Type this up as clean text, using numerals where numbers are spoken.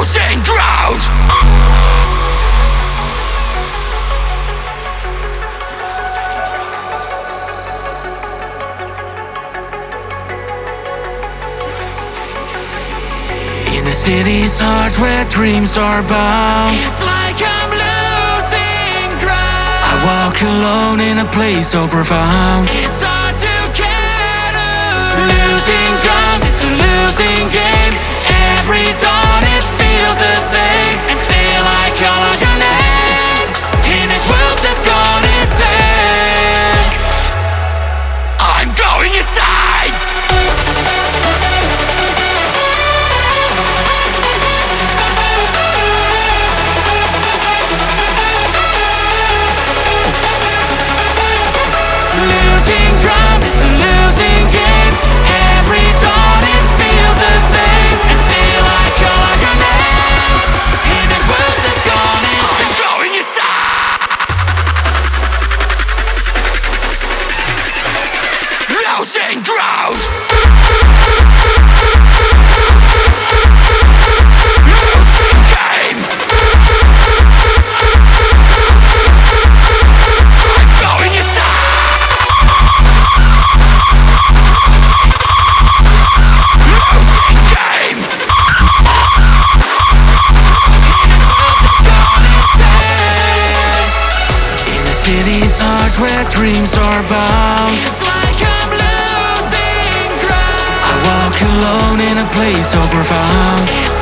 losing ground. In the city's heart where dreams are bound, it's like I'm losing ground. I walk alone in a place so profound. It's hard to get around. Losing ground, it's a losing game. Every dawn it feels the same, and still I call out your name. In this world that's gone insane, I'm going inside. Losing ground, it's a losing game. Every dawn it feels the same, and still I call out your name. In this world that's gone insane, I'm going inside. Losing ground. Losing game. I'm going inside. Losing game. In the city's heart where dreams are bound, it's like I'm losing ground. I walk alone in a place so profound.